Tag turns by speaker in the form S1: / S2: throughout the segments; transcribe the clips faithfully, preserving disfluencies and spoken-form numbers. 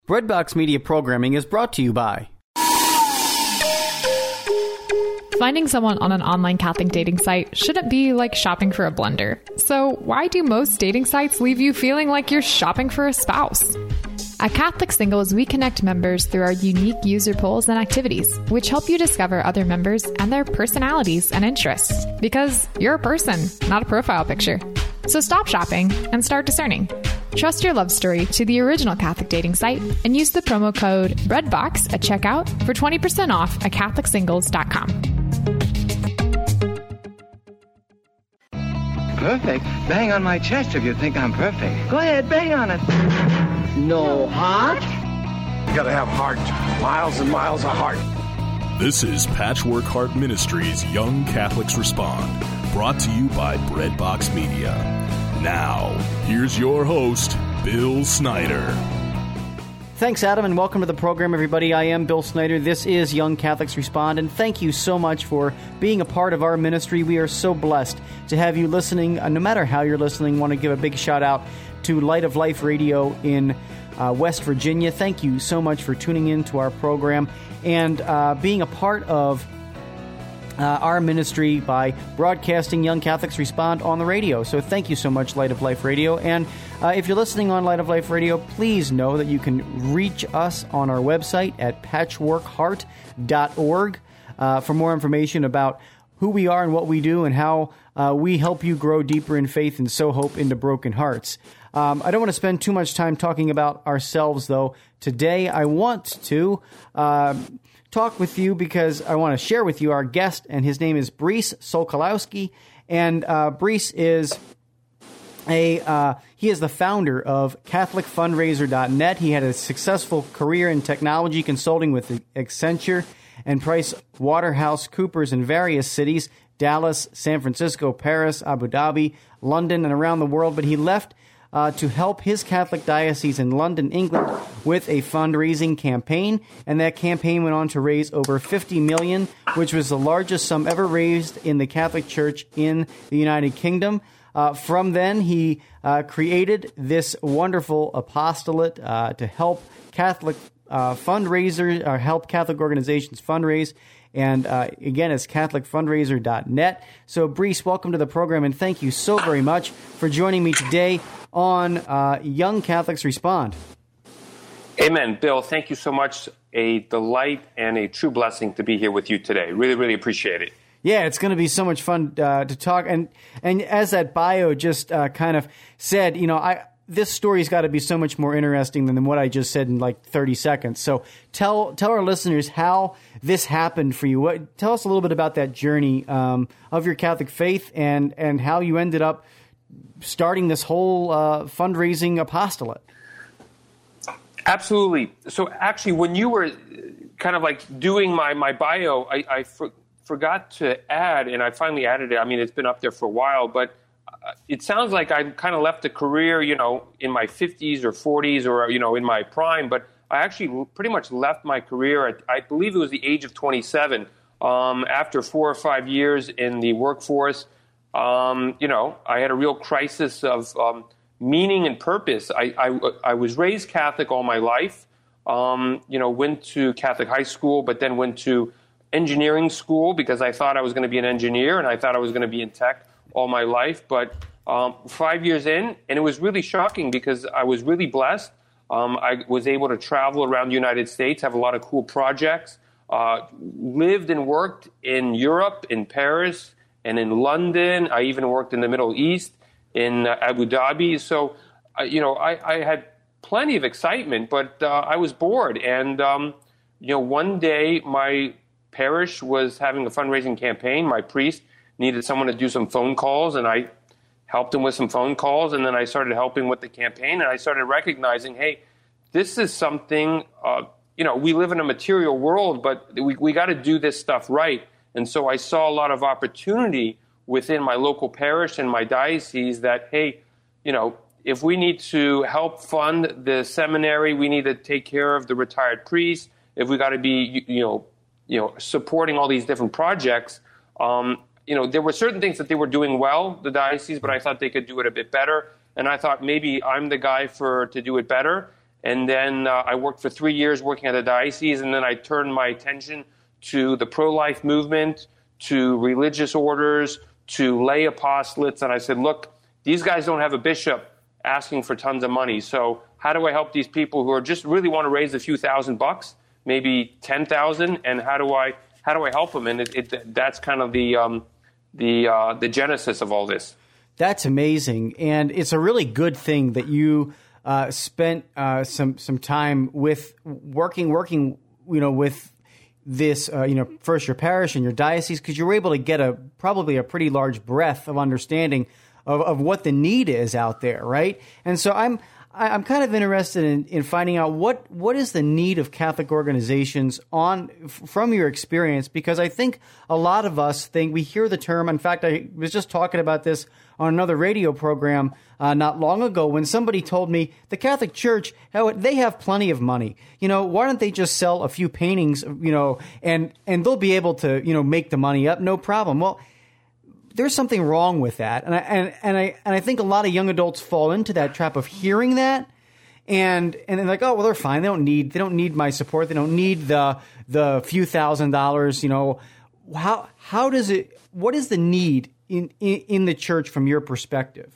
S1: Breadbox Media programming is brought to you by...
S2: Finding someone on an online Catholic dating site shouldn't be like shopping for a blender. So why do most dating sites leave you feeling like you're shopping for a spouse? At Catholic Singles, we connect members through our unique user polls and activities, which help you discover other members and their personalities and interests. Because you're a person, not a profile picture. So stop shopping and start discerning. Trust your love story to the original Catholic dating site and use the promo code BREADBOX at checkout for twenty percent off at Catholic Singles dot com.
S3: Perfect? Bang on my chest if you think I'm perfect. Go ahead, bang on it.
S4: No heart?
S5: You gotta have heart. Miles and miles of heart.
S6: This is Patchwork Heart Ministries Young Catholics Respond, brought to you by Breadbox Media. Now, here's your host, Bill Snyder.
S1: Thanks, Adam, and welcome to the program, everybody. I am Bill Snyder. This is Young Catholics Respond, and thank you so much for being a part of our ministry. We are so blessed to have you listening. Uh, no matter how you're listening, I want to give a big shout-out to Light of Life Radio in uh, West Virginia. Thank you so much for tuning in to our program and uh, being a part of uh, our ministry by broadcasting Young Catholics Respond on the radio. So thank you so much, Light of Life Radio. And uh, if you're listening on Light of Life Radio, please know that you can reach us on our website at patchwork heart dot org uh, for more information about who we are and what we do and how uh, we help you grow deeper in faith and sow hope into broken hearts. Um, I don't want to spend too much time talking about ourselves, though. Today, I want to uh, talk with you because I want to share with you our guest, and his name is Brice Sokolowski. And uh, Brice is a uh, he is the founder of Catholic Fundraiser dot net. He had a successful career in technology consulting with Accenture and Price Waterhouse Coopers in various cities, Dallas, San Francisco, Paris, Abu Dhabi, London, and around the world. But he left Uh, to help his Catholic diocese in London, England, with a fundraising campaign, and that campaign went on to raise over fifty million dollars, which was the largest sum ever raised in the Catholic Church in the United Kingdom. Uh, from then, he uh, created this wonderful apostolate uh, to help Catholic uh, fundraisers, or help Catholic organizations fundraise. And uh, again, it's Catholic Fundraiser dot net. So, Brice, welcome to the program, and thank you so very much for joining me today on uh, Young Catholics Respond.
S7: Amen. Bill, thank you so much. A delight and a true blessing to be here with you today. Really, really appreciate it.
S1: Yeah, it's going to be so much fun uh, to talk. And and as that bio just uh, kind of said, you know, I this story's got to be so much more interesting than what I just said in like thirty seconds. So tell tell our listeners how this happened for you. What, tell us a little bit about that journey um, of your Catholic faith and, and how you ended up starting this whole uh, fundraising apostolate.
S7: Absolutely. So actually, when you were kind of like doing my, my bio, I, I for, forgot to add, and I finally added it. I mean, it's been up there for a while, but it sounds like I kind of left a career, you know, in my fifties or forties or, you know, in my prime, but I actually pretty much left my career at, I believe it was the age of twenty-seven, um, after four or five years in the workforce. Um, you know, I had a real crisis of um, meaning and purpose. I, I, I was raised Catholic all my life, um, you know, went to Catholic high school, but then went to engineering school because I thought I was going to be an engineer and I thought I was going to be in tech all my life. But um, five years in, and it was really shocking because I was really blessed. Um, I was able to travel around the United States, have a lot of cool projects, uh, lived and worked in Europe, in Paris, and in London. I even worked in the Middle East, in uh, Abu Dhabi. So, uh, you know, I, I had plenty of excitement, but uh, I was bored. And, um, you know, one day my parish was having a fundraising campaign. My priest needed someone to do some phone calls, and I helped him with some phone calls. And then I started helping with the campaign, and I started recognizing, hey, this is something, uh, you know, we live in a material world, but we, we got to do this stuff right. And so I saw a lot of opportunity within my local parish and my diocese that, hey, you know, if we need to help fund the seminary, we need to take care of the retired priests. If we got to be, you know, you know, supporting all these different projects, um, you know, there were certain things that they were doing well, the diocese, but I thought they could do it a bit better. And I thought maybe I'm the guy for to do it better. And then uh, I worked for three years working at a diocese, and then I turned my attention to the pro-life movement, to religious orders, to lay apostolates. And I said, look, these guys don't have a bishop asking for tons of money. So how do I help these people who are just really want to raise a few thousand bucks, maybe ten thousand, and how do I how do I help them? And it, it, that's kind of the um, the uh, the genesis of all this.
S1: That's amazing, and it's a really good thing that you uh, spent uh, some some time with working working you know with this uh, you know first your parish and your diocese, because you were able to get a probably a pretty large breadth of understanding of, of what the need is out there, right? And so I'm I'm kind of interested in, in finding out what, what is the need of Catholic organizations on from your experience, because I think a lot of us think we hear the term. In fact, I was just talking about this on another radio program uh, not long ago when somebody told me the Catholic Church, how they have plenty of money. You know, why don't they just sell a few paintings, you know, and, and they'll be able to, you know, make the money up, no problem. Well, there's something wrong with that, and I and, and I and I think a lot of young adults fall into that trap of hearing that, and and they're like, oh well, they're fine. They don't need they don't need my support. They don't need the the few thousand dollars. You know, how how does it? What is the need in in, in the church from your perspective?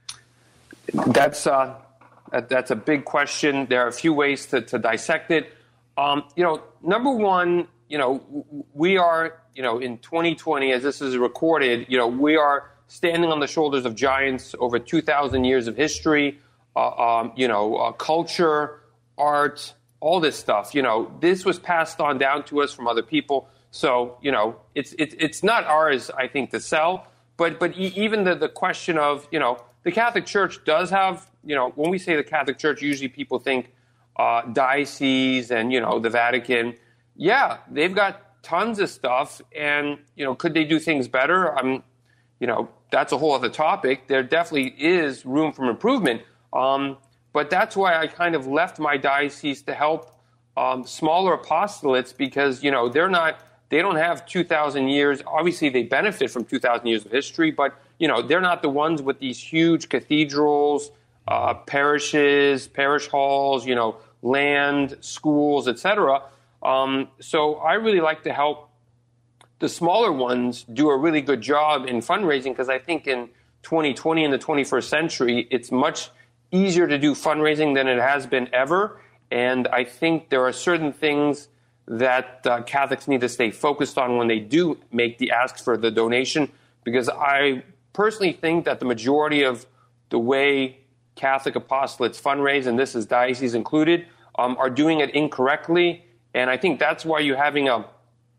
S7: That's uh, that's a big question. There are a few ways to, to dissect it. Um, you know, number one, you know, we are. You know, in twenty twenty, as this is recorded, you know, we are standing on the shoulders of giants, over two thousand years of history, uh, um, you know, uh, culture, art, all this stuff. You know, this was passed on down to us from other people. So, you know, it's it's it's not ours, I think, to sell. But but e- even the, the question of, you know, the Catholic Church does have, you know, when we say the Catholic Church, usually people think uh, diocese and, you know, the Vatican. Yeah, they've got tons of stuff, and you know, could they do things better? Um, you know, that's a whole other topic. There definitely is room for improvement, um, but that's why I kind of left my diocese to help um, smaller apostolates, because you know they're not, they don't have two thousand years. Obviously, they benefit from two thousand years of history, but you know, they're not the ones with these huge cathedrals, uh, parishes, parish halls, you know, land, schools, et cetera. Um, so I really like to help the smaller ones do a really good job in fundraising, because I think in twenty twenty, in the twenty-first century, it's much easier to do fundraising than it has been ever. And I think there are certain things that uh, Catholics need to stay focused on when they do make the ask for the donation, because I personally think that the majority of the way Catholic apostolates fundraise, and this is diocese included, um, are doing it incorrectly. And I think that's why you're having a,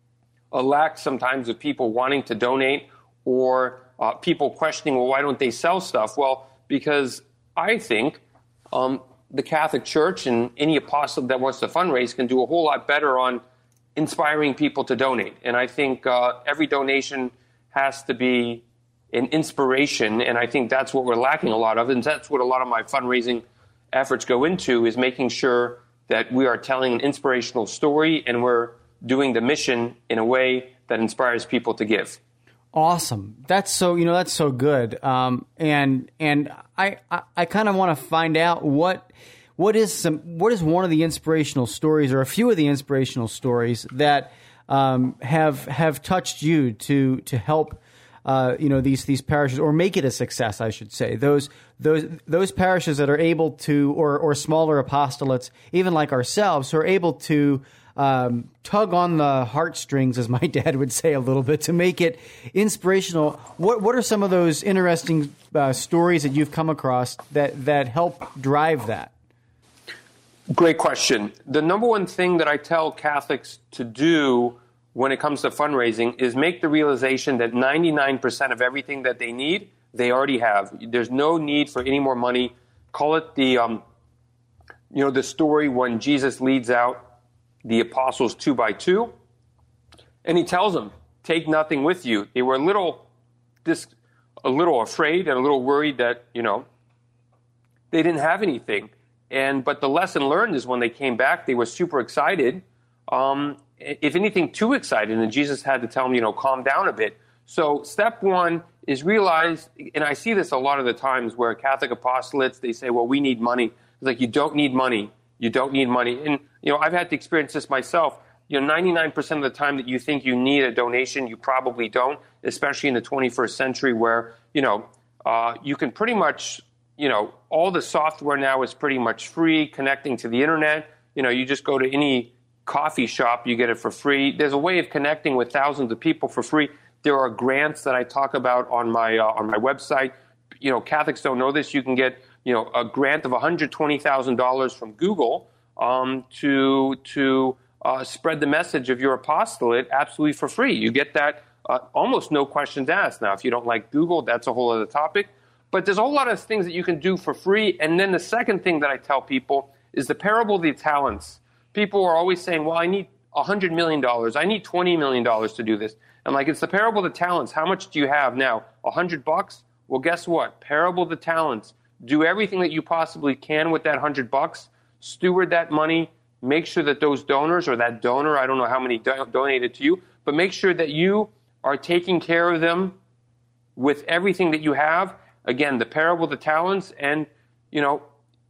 S7: a lack sometimes of people wanting to donate, or uh, people questioning, well, why don't they sell stuff? Well, because I think um, the Catholic Church and any apostolate that wants to fundraise can do a whole lot better on inspiring people to donate. And I think uh, every donation has to be an inspiration, and I think that's what we're lacking a lot of, and that's what a lot of my fundraising efforts go into, is making sure that we are telling an inspirational story and we're doing the mission in a way that inspires people to give.
S1: Awesome. That's so, you know, that's so good. Um, and, and I, I, I kind of want to find out what, what is some, what is one of the inspirational stories, or a few of the inspirational stories that, um, have, have touched you to, to help, uh, you know, these, these parishes, or make it a success, I should say. Those, those, those parishes that are able to, or, or smaller apostolates, even like ourselves, who are able to, um, tug on the heartstrings, as my dad would say a little bit, to make it inspirational. What, what are some of those interesting uh, stories that you've come across that, that help drive that?
S7: Great question. The number one thing that I tell Catholics to do when it comes to fundraising is make the realization that ninety-nine percent of everything that they need, they already have. There's no need for any more money. Call it the, um, you know, the story when Jesus leads out the apostles two by two, and he tells them, take nothing with you. They were a little, this, a little afraid and a little worried that, you know, they didn't have anything. And, but the lesson learned is when they came back, they were super excited. Um, if anything, too excited. And Jesus had to tell them, you know, calm down a bit. So step one is realize, and I see this a lot of the times where Catholic apostolates, they say, well, we need money. It's like, you don't need money. You don't need money. And, you know, I've had to experience this myself. You know, ninety-nine percent of the time that you think you need a donation, you probably don't, especially in the twenty-first century where, you know, uh, you can pretty much, you know, all the software now is pretty much free, connecting to the internet. You know, you just go to any coffee shop, you get it for free. There's a way of connecting with thousands of people for free. There are grants that I talk about on my uh, on my website. You know, Catholics don't know this. You can get, you know, a grant of one hundred twenty thousand dollars from Google um, to to uh, spread the message of your apostolate absolutely for free. You get that uh, almost no questions asked. Now, if you don't like Google, that's a whole other topic. But there's a whole lot of things that you can do for free. And then the second thing that I tell people is the parable of the talents. People are always saying, well, I need one hundred million dollars. I need twenty million dollars to do this. I'm like, it's the parable of the talents. How much do you have now? one hundred bucks? Well, guess what? Parable of the talents. Do everything that you possibly can with that one hundred bucks. Steward that money. Make sure that those donors or that donor, I don't know how many do- donated to you, but make sure that you are taking care of them with everything that you have. Again, the parable of the talents. And, you know,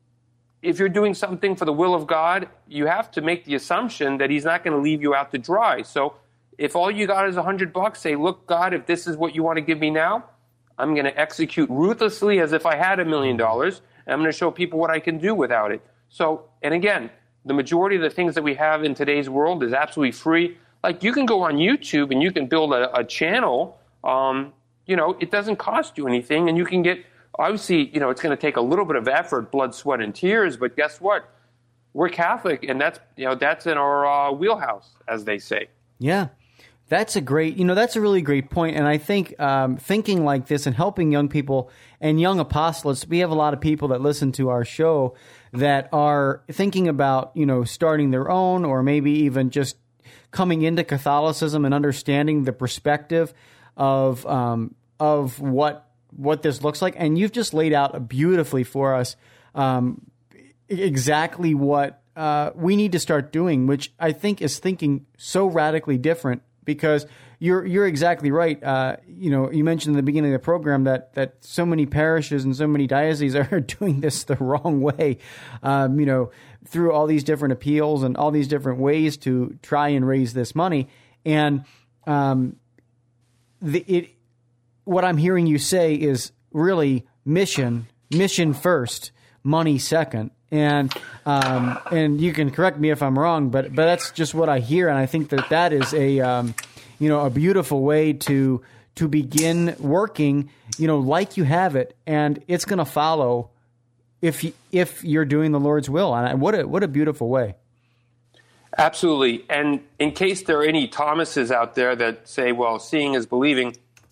S7: if you're doing something for the will of God, you have to make the assumption that he's not going to leave you out to dry. So if all you got is one hundred bucks, say, look, God, if this is what you want to give me now, I'm going to execute ruthlessly as if I had a million dollars, and I'm going to show people what I can do without it. So, and again, the majority of the things that we have in today's world is absolutely free. Like, you can go on YouTube and you can build a, a channel. Um, you know, it doesn't cost you anything, and you can get, obviously, you know, it's going to take a little bit of effort, blood, sweat, and tears, but guess what? We're Catholic, and that's, you know, that's in our uh, wheelhouse, as they say.
S1: Yeah. That's a great, you know, that's a really great point. And I think um, thinking like this and helping young people and young apostolates, we have a lot of people that listen to our show that are thinking about, you know, starting their own or maybe even just coming into Catholicism and understanding the perspective of um, of what what this looks like. And you've just laid out beautifully for us um, exactly what uh, we need to start doing, which I think is thinking so radically different. Because you're you're exactly right. Uh, you know, you mentioned in the beginning of the program that that so many parishes and so many dioceses are doing this the wrong way. Um, you know, through all these different appeals and all these different ways to try and raise this money. And um, the it what I'm hearing you say is really mission, mission first, money second. And um, and you can correct me if I'm wrong, but but that's just what I hear, and I think that that is a um, you know a beautiful way to to begin working, you know, like you have it, and it's going to follow if you, if you're doing the Lord's will. And what a what a beautiful way.
S7: Absolutely. And in case there are any Thomases out there that say, well, seeing is believing,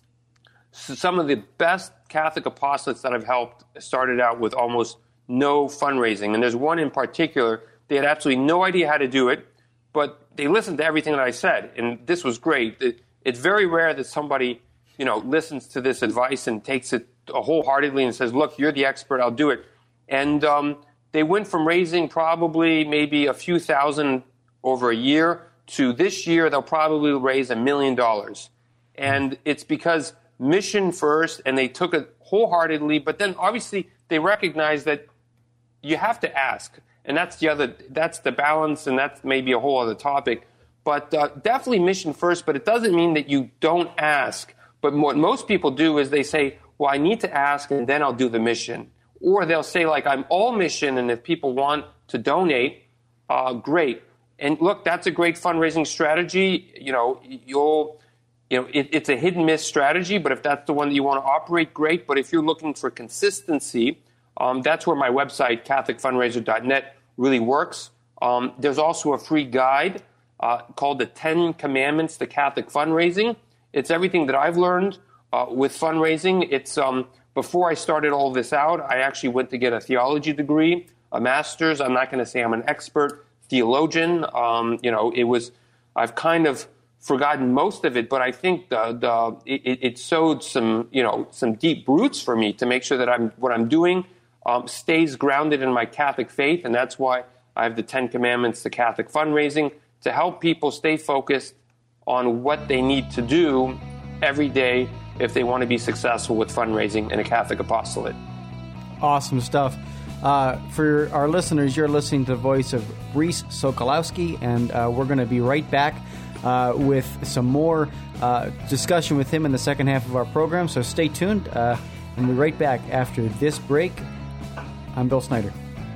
S7: some of the best Catholic apostolates that I've helped started out with almost no fundraising. And there's one in particular, they had absolutely no idea how to do it, but they listened to everything that I said. And this was great. It, it's very rare that somebody, you know, listens to this advice and takes it wholeheartedly and says, look, you're the expert, I'll do it. And um, they went from raising probably maybe a few thousand over a year to this year, they'll probably raise a million dollars. And it's because mission first, and they took it wholeheartedly, but then obviously they recognize that you have to ask, and that's the other, that's the balance, and that's maybe a whole other topic. But uh, definitely mission first, but it doesn't mean that you don't ask. But what most people do is they say, well, I need to ask, and then I'll do the mission. Or they'll say, like, I'm all mission, and if people want to donate, uh, great. And look, that's a great fundraising strategy. You know, you'll, you know, it, it's a hit and miss strategy, but if that's the one that you want to operate, great. But if you're looking for consistency, um, that's where my website, Catholic Fundraiser dot net, really works. Um, there's also a free guide uh, called the Ten Commandments to Catholic Fundraising. It's everything that I've learned uh, with fundraising. It's um, before I started all this out, I actually went to get a theology degree, a master's. I'm not going to say I'm an expert theologian. Um, you know, it was, I've kind of forgotten most of it, but I think the the it, it sowed some, you know, some deep roots for me to make sure that I'm what I'm doing um, stays grounded in my Catholic faith, and that's why I have the Ten Commandments to Catholic Fundraising to help people stay focused on what they need to do every day if they want to be successful with fundraising in a Catholic apostolate.
S1: Awesome stuff. Uh, for our listeners, you're listening to the voice of Reese Sokolowski, and uh, we're going to be right back uh, with some more uh, discussion with him in the second half of our program. So stay tuned, uh, and we'll be right back after this break. I'm Bill Snyder.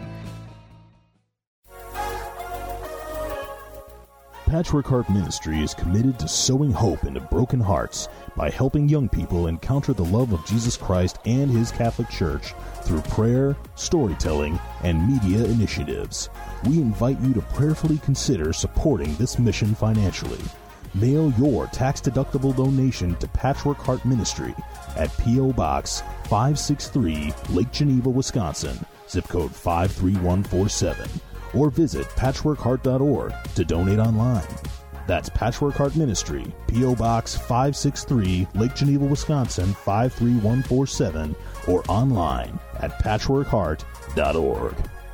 S6: Patchwork Heart Ministry is committed to sowing hope into broken hearts by helping young people encounter the love of Jesus Christ and His Catholic Church through prayer, storytelling, and media initiatives. We invite you to prayerfully consider supporting this mission financially. Mail your tax-deductible donation to Patchwork Heart Ministry at P O. Box five sixty-three, Lake Geneva, Wisconsin, zip code five three one four seven. Or visit patchwork heart dot org to donate online. That's Patchwork Heart Ministry, P O. Box five sixty-three, Lake Geneva, Wisconsin, five three one four seven, or online at patchwork heart dot org.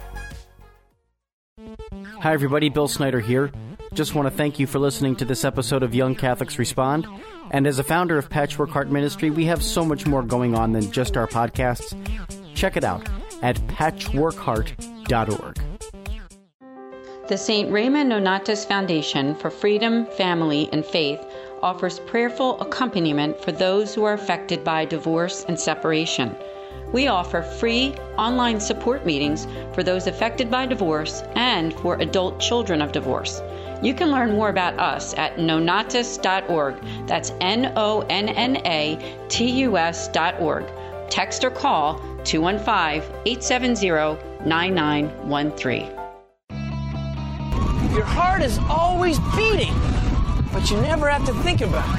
S1: Hi, everybody. Bill Snyder here. Just want to thank you for listening to this episode of Young Catholics Respond. And as a founder of Patchwork Heart Ministry, we have so much more going on than just our podcasts. Check it out at patchwork heart dot org.
S8: The Saint Raymond Nonatus Foundation for Freedom, Family, and Faith offers prayerful accompaniment for those who are affected by divorce and separation. We offer free online support meetings for those affected by divorce and for adult children of divorce. You can learn more about us at nonatus dot org. That's N O N N A T U S dot org. Text or call two one five, eight seven zero, nine nine one three.
S9: Your heart is always beating, but you never have to think about it.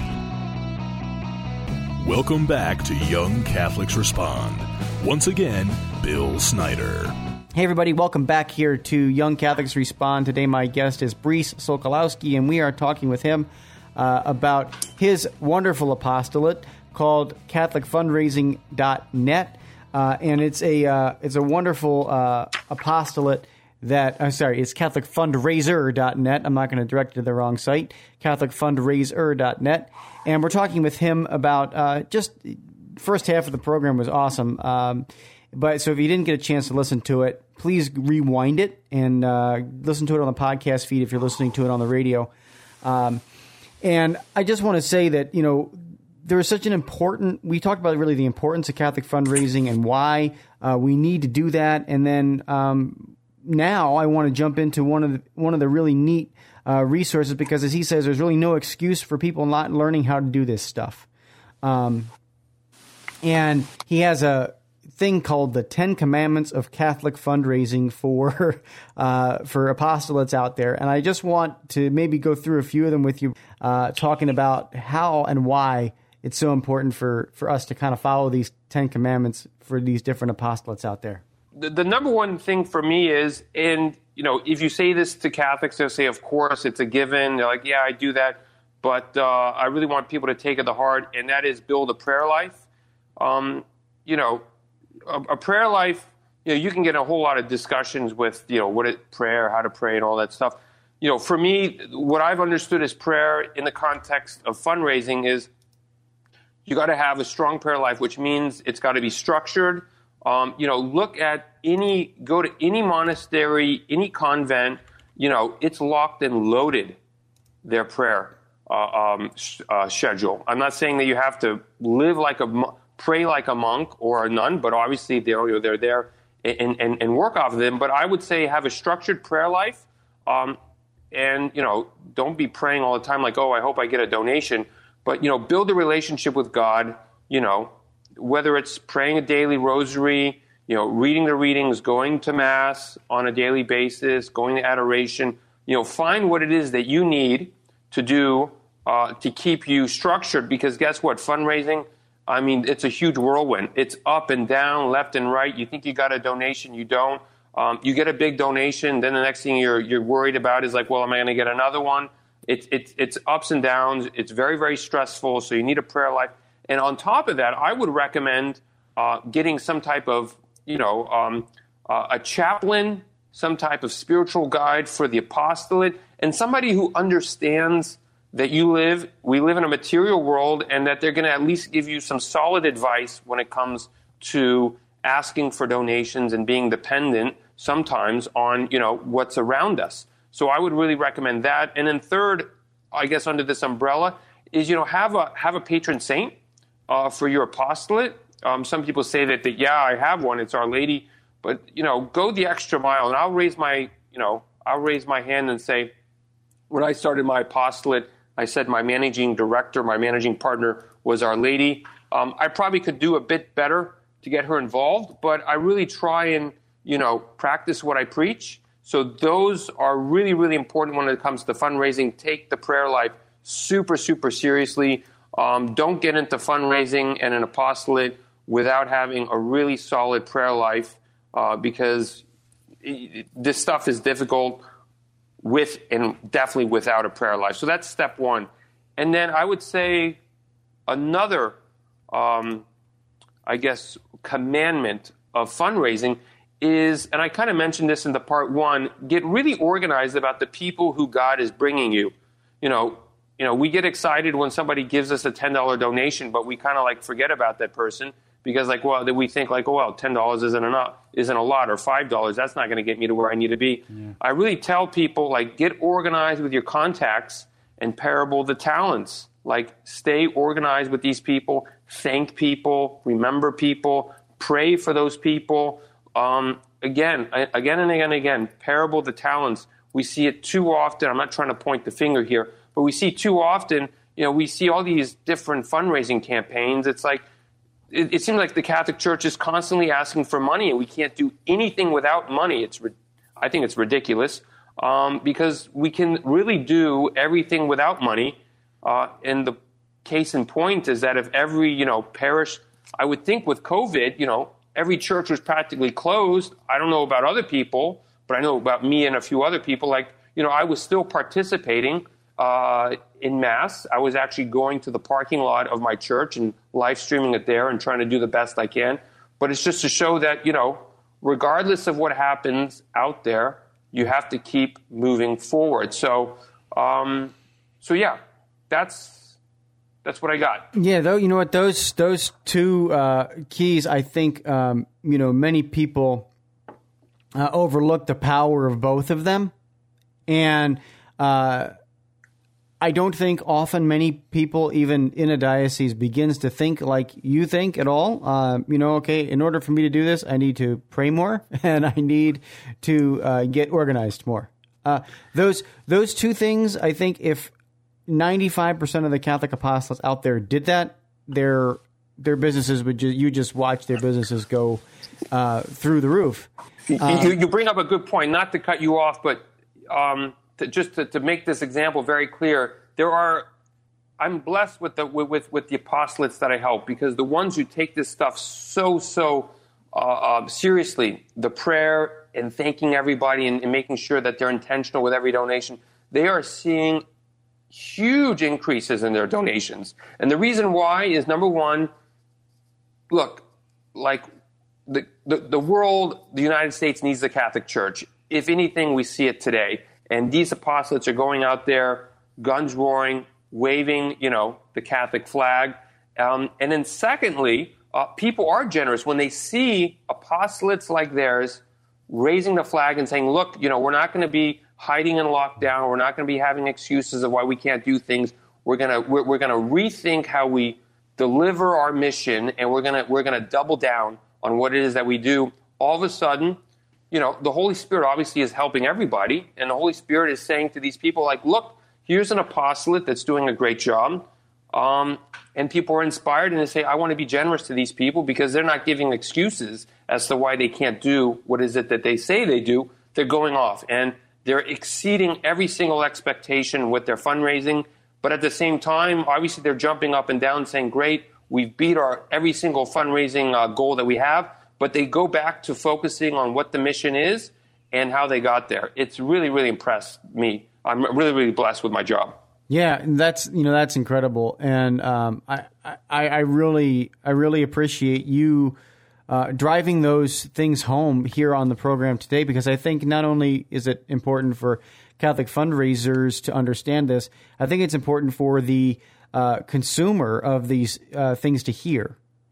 S6: Welcome back to Young Catholics Respond. Once again, Bill Snyder.
S1: Hey, everybody. Welcome back here to Young Catholics Respond. Today, my guest is Reese Sokolowski, and we are talking with him uh, about his wonderful apostolate called Catholic Fundraising dot net. Uh, and it's a, uh, it's a wonderful uh, apostolate that, I'm sorry, it's Catholic Fundraiser dot net. I'm not going to direct you to the wrong site, Catholic Fundraiser dot net. And we're talking with him about uh, just first half of the program was awesome. Um, but so if you didn't get a chance to listen to it, please rewind it and uh, listen to it on the podcast feed if you're listening to it on the radio. Um, and I just want to say that, you know, there is such an important, we talked about really the importance of Catholic fundraising and why uh, we need to do that. And then um, now I want to jump into one of the, one of the really neat uh, resources, because as he says, there's really no excuse for people not learning how to do this stuff. Um, and he has a thing called the Ten Commandments of Catholic Fundraising for uh, for apostolates out there. And I just want to maybe go through a few of them with you, uh, talking about how and why it's so important for, for us to kind of follow these Ten Commandments for these different apostolates out there.
S7: The, the number one thing for me is, and you know, if you say this to Catholics, they'll say, of course, it's a given. They're like, yeah, I do that. But uh, I really want people to take it to heart, and that is build a prayer life. Um, you know, a, a prayer life, you know, you can get a whole lot of discussions with, you know, what it prayer, how to pray, and all that stuff. You know, for me, what I've understood as prayer in the context of fundraising is you got to have a strong prayer life, which means it's got to be structured. Um, you know, look at any, go to any monastery, any convent, you know, it's locked and loaded, their prayer uh, um, sh- uh, schedule. I'm not saying that you have to live like a, pray like a monk or a nun, but obviously they're, you know, they're there and, and, and work off of them. But I would say have a structured prayer life, um, and, you know, don't be praying all the time like, oh, I hope I get a donation. But, you know, build a relationship with God, you know, whether it's praying a daily rosary, you know, reading the readings, going to Mass on a daily basis, going to adoration, you know, find what it is that you need to do uh, to keep you structured. Because guess what? Fundraising, I mean, it's a huge whirlwind. It's up and down, left and right. You think you got a donation, you don't. Um, you get a big donation, then the next thing you're you're worried about is like, well, am I going to get another one? It's it's it's ups and downs. It's very, very stressful. So you need a prayer life. And on top of that, I would recommend uh, getting some type of, you know, um, uh, a chaplain, some type of spiritual guide for the apostolate, and somebody who understands that you live, we live in a material world, and that they're going to at least give you some solid advice when it comes to asking for donations and being dependent sometimes on, you know, what's around us. So I would really recommend that. And then third, I guess under this umbrella, is, you know, have a have a patron saint uh, for your apostolate. Um, some people say that, that, yeah, I have one. It's Our Lady. But, you know, go the extra mile. And I'll raise my, you know, I'll raise my hand and say, when I started my apostolate, I said my managing director, my managing partner was Our Lady. Um, I probably could do a bit better to get her involved, but I really try and, you know, practice what I preach. So those are really, really important when it comes to fundraising. Take the prayer life super, super seriously. Um, don't get into fundraising and an apostolate without having a really solid prayer life, uh, because it, this stuff is difficult with and definitely without a prayer life. So that's step one. And then I would say another, um, I guess, commandment of fundraising is, and I kind of mentioned this in the part one, get really organized about the people who God is bringing you. You know, you know, we get excited when somebody gives us a ten dollar donation, but we kind of like forget about that person because, like, well, that we think like, oh, well, ten dollars isn't enough, isn't a lot, or five dollars, that's not going to get me to where I need to be. Yeah. I really tell people, like, get organized with your contacts and parable the talents. Like, stay organized with these people, thank people, remember people, pray for those people. Um, again, again and again and again, parable the talents. We see it too often. I'm not trying to point the finger here, but we see too often, you know, we see all these different fundraising campaigns. It's like, it, it seems like the Catholic Church is constantly asking for money, and we can't do anything without money. It's, I think it's ridiculous, um, because we can really do everything without money. Uh, and the case in point is that if every, you know, parish, I would think with COVID, you know, every church was practically closed. I don't know about other people, but I know about me and a few other people. Like, you know, I was still participating uh, in Mass. I was actually going to the parking lot of my church and live streaming it there and trying to do the best I can. But it's just to show that, you know, regardless of what happens out there, you have to keep moving forward. So, um, so yeah, that's that's what I got.
S1: Yeah, though, you know what, those those two uh, keys, I think, um, you know, many people uh, overlook the power of both of them, and uh, I don't think often many people, even in a diocese, begins to think like you think at all. Uh, you know, okay, in order for me to do this, I need to pray more, and I need to uh, get organized more. Uh, those those two things, I think, if ninety-five percent of the Catholic apostles out there did that, their their businesses would just, you just watch their businesses go uh, through the roof. Um,
S7: you, you bring up a good point, not to cut you off, but um, to, just to, to make this example very clear, there are, I'm blessed with the with, with the apostolates that I help, because the ones who take this stuff so, so uh, uh, seriously, the prayer and thanking everybody and, and making sure that they're intentional with every donation, they are seeing huge increases in their donations. And the reason why is, number one, look, like the, the, the world, the United States needs the Catholic Church. If anything, we see it today. And these apostolates are going out there, guns roaring, waving, you know, the Catholic flag. Um, and then secondly, uh, people are generous when they see apostolates like theirs raising the flag and saying, look, you know, we're not going to be hiding in lockdown. We're not going to be having excuses of why we can't do things. We're going to we're, we're going to rethink how we deliver our mission, and we're going to we're going to double down on what it is that we do. All of a sudden, you know, the Holy Spirit obviously is helping everybody, and the Holy Spirit is saying to these people, like, look, here's an apostolate that's doing a great job, um, and people are inspired and they say, I want to be generous to these people because they're not giving excuses as to why they can't do what is it that they say they do. They're going off, and they're exceeding every single expectation with their fundraising, but at the same time, obviously they're jumping up and down saying, great, we've beat our every single fundraising uh, goal that we have, but they go back to focusing on what the mission is and how they got there. It's really, really impressed me. I'm really, really blessed with my job.
S1: Yeah, that's, you know, that's incredible. And um, I, I, I really, I really appreciate you Uh, driving those things home here on the program today, because I think not only is it important for Catholic fundraisers to understand this, I think it's important for the uh, consumer of these uh, things to hear,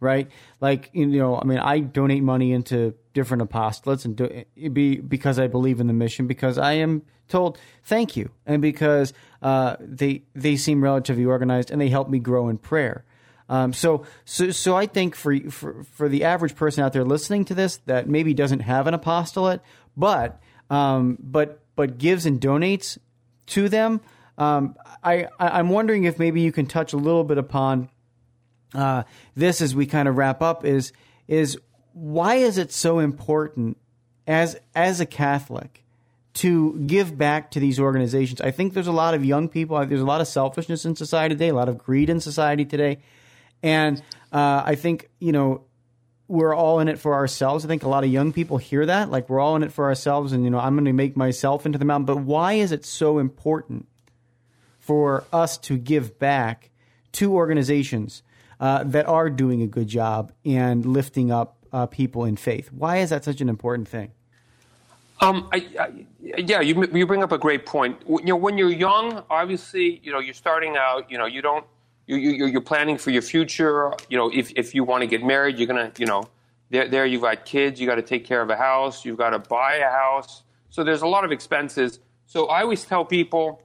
S1: right? Like, you know, I mean, I donate money into different apostolates and do, it be because I believe in the mission, because I am told thank you, and because uh, they they seem relatively organized and they help me grow in prayer. Um, so, so, so I think for, for for the average person out there listening to this that maybe doesn't have an apostolate, but um, but but gives and donates to them, um, I I'm wondering if maybe you can touch a little bit upon uh, this as we kind of wrap up. Is is why is it so important as as a Catholic to give back to these organizations? I think there's a lot of young people. There's a lot of selfishness in society today, a lot of greed in society today. And uh, I think, you know, we're all in it for ourselves. I think a lot of young people hear that, like we're all in it for ourselves and, you know, I'm going to make myself into the mountain. But why is it so important for us to give back to organizations uh, that are doing a good job and lifting up uh, people in faith? Why is that such an important thing?
S7: Um, I, I, yeah, you you bring up a great point. You know, when you're young, obviously, you know, you're starting out. You know, you don't you you you're planning for your future. You know, if if you want to get married, you're gonna, you know, there there you've got kids. You got to take care of a house. You've got to buy a house. So there's a lot of expenses. So I always tell people,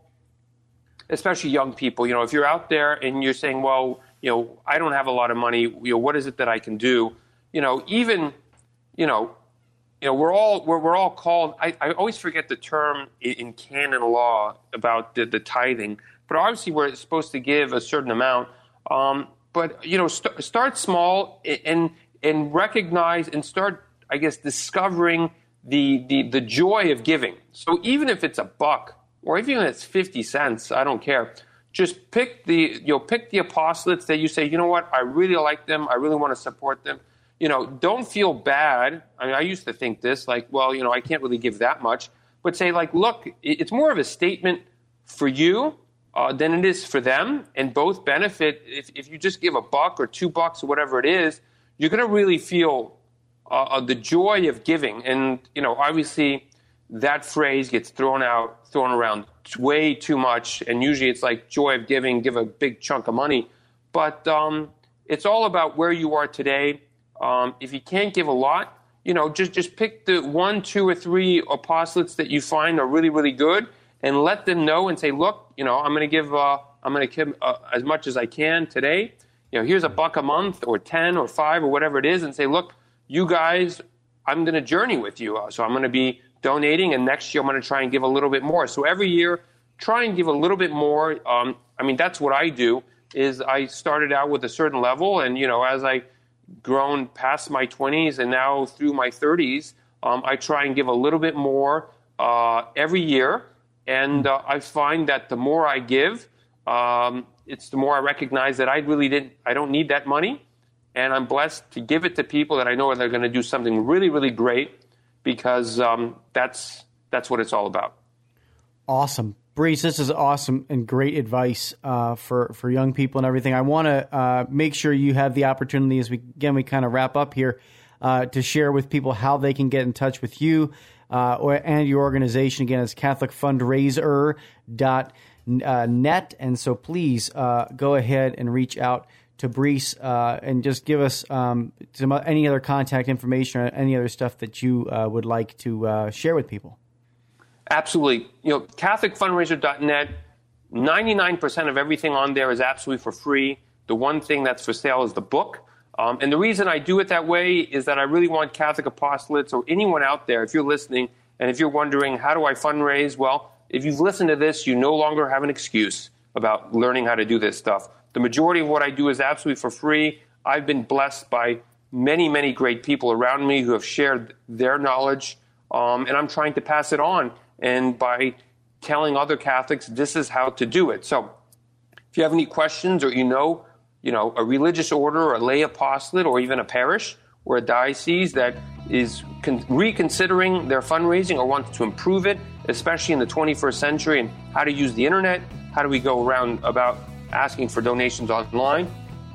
S7: especially young people, you know, if you're out there and you're saying, well, you know, I don't have a lot of money. You know, what is it that I can do? You know, even, you know. You know, we're all we're, we're all called. I, I always forget the term in, in canon law about the, the tithing, but obviously we're supposed to give a certain amount. Um, but you know, st- start small and and recognize and start, I guess, discovering the, the the joy of giving. So even if it's a buck or even if it's fifty cents, I don't care. Just pick the you know pick the apostolates that you say, you know what, I really like them. I really want to support them. You know, don't feel bad. I mean, I used to think this, like, well, you know, I can't really give that much. But say, like, look, it's more of a statement for you uh, than it is for them. And both benefit. If, if you just give a buck or two bucks or whatever it is, you're going to really feel uh, the joy of giving. And, you know, obviously that phrase gets thrown out, thrown around way too much. And usually it's like joy of giving, give a big chunk of money. But um, it's all about where you are today. Um, if you can't give a lot, you know, just, just pick the one, two, or three apostolates that you find are really, really good, and let them know and say, look, you know, I'm going to give, uh, I'm going to give uh, as much as I can today. You know, here's a buck a month, or ten, or five, or whatever it is, and say, look, you guys, I'm going to journey with you, uh, so I'm going to be donating, and next year I'm going to try and give a little bit more. So every year, try and give a little bit more. Um, I mean, that's what I do. Is I started out with a certain level, and you know, as I grown past my twenties and now through my thirties, um, I try and give a little bit more uh, every year. And uh, I find that the more I give, um, it's the more I recognize that I really didn't, I don't need that money. And I'm blessed to give it to people that I know they're going to do something really, really great, because um, that's that's what it's all about.
S1: Awesome. Brees, this is awesome and great advice uh, for, for young people and everything. I want to uh, make sure you have the opportunity as we, again, we kind of wrap up here uh, to share with people how they can get in touch with you uh, or, and your organization. Again, it's Catholic Fundraiser dot net. And so please uh, go ahead and reach out to Brees uh, and just give us um, some any other contact information or any other stuff that you uh, would like to uh, share with people.
S7: Absolutely. You know, Catholic Fundraiser dot net, ninety-nine percent of everything on there is absolutely for free. The one thing that's for sale is the book. Um, and the reason I do it that way is that I really want Catholic apostolates or anyone out there, if you're listening, and if you're wondering, how do I fundraise? Well, if you've listened to this, you no longer have an excuse about learning how to do this stuff. The majority of what I do is absolutely for free. I've been blessed by many, many great people around me who have shared their knowledge, um, and I'm trying to pass it on. And by telling other Catholics, this is how to do it. So if you have any questions, or you know, you know, a religious order or a lay apostolate or even a parish or a diocese that is con- reconsidering their fundraising or wants to improve it, especially in the twenty-first century, and how to use the internet, how do we go around about asking for donations online,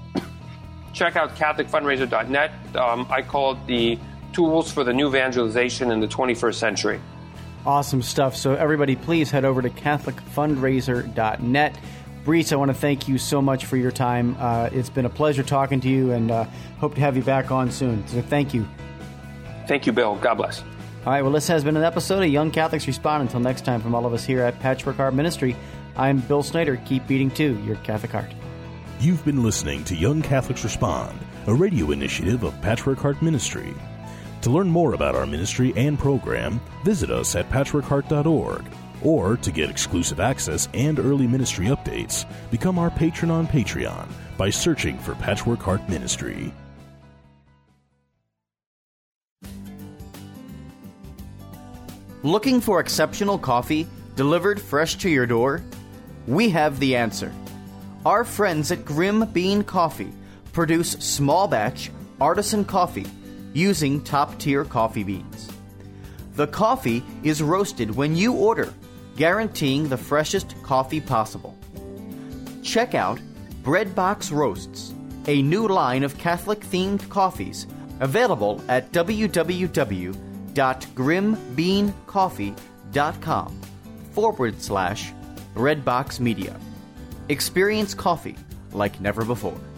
S7: check out Catholic Fundraiser dot net. Um, I call it the tools for the new evangelization in the twenty-first century.
S1: Awesome stuff. So everybody, please head over to Catholic Fundraiser dot net. Brees, I want to thank you so much for your time. Uh, it's been a pleasure talking to you, and uh, hope to have you back on soon. So thank you.
S7: Thank you, Bill. God bless.
S1: All right, well, this has been an episode of Young Catholics Respond. Until next time, from all of us here at Patchwork Heart Ministry, I'm Bill Snyder. Keep beating, too, your Catholic heart.
S6: You've been listening to Young Catholics Respond, a radio initiative of Patchwork Heart Ministry. To learn more about our ministry and program, visit us at patchwork heart dot org. Or to get exclusive access and early ministry updates, become our patron on Patreon by searching for Patchwork Heart Ministry.
S1: Looking for exceptional coffee delivered fresh to your door? We have the answer. Our friends at Grim Bean Coffee produce small batch artisan coffee using top-tier coffee beans. The coffee is roasted when you order, guaranteeing the freshest coffee possible. Check out Breadbox Roasts, a new line of Catholic-themed coffees available at www.grimbeancoffee.com forward slash Redbox Media. Experience coffee like never before.